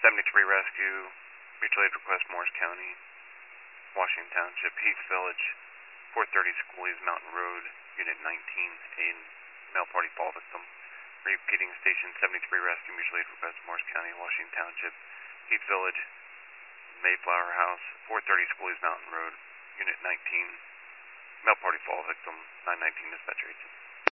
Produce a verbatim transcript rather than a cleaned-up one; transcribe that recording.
seventy-three Rescue, mutual aid request, Morris County, Washington Township, Heath Village, four thirty Schoolies Mountain Road, Unit nineteen, a male party fall victim. Repeating station seventy-three Rescue, mutual aid request, Morris County, Washington Township, Heath Village, Mayflower House, four thirty Schoolies Mountain Road, Unit nineteen, male party fall victim, nine nineteen dispatcher agent.